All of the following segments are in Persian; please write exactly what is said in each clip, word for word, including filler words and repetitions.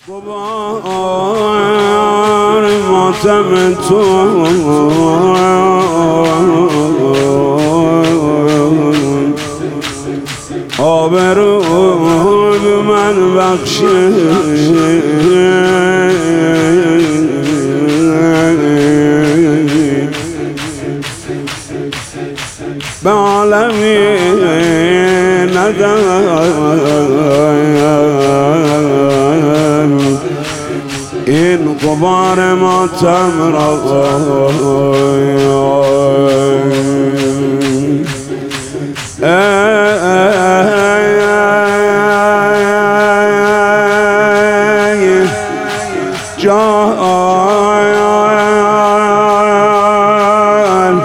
غبار ماتم تو آبرو به من بخشی به عالمی ندم این غبار ماتم را جان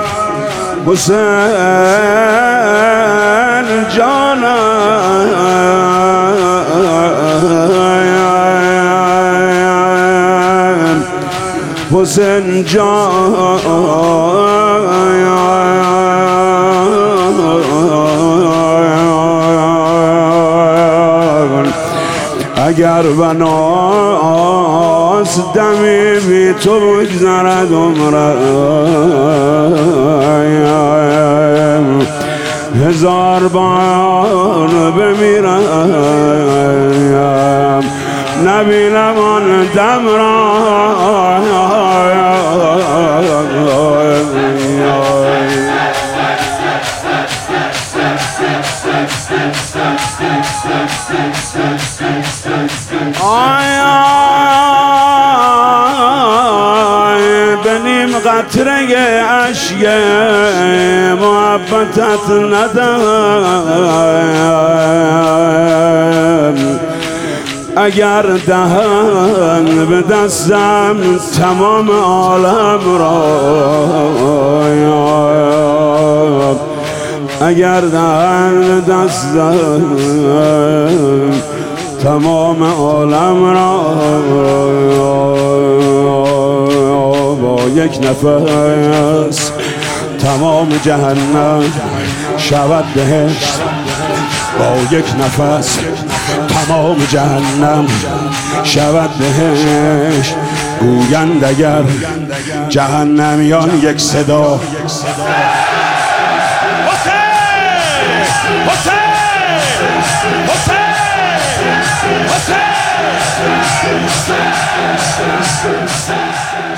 حسین جانم حسین جان اگر بناس دمی بی تو بگذرد عمرم هزار بار بمیرم نبینم آن دم را آی آی به نیم قطره اشک محبتت ندم اگر دهن به دستم تمام عالم را اگر دهن به دستم تمام عالم را با یک نفس تمام جهنم شود بهشت با یک نفس تمام جهنم شود بهشت گویند اگر جهنمیان یک صدا Hey!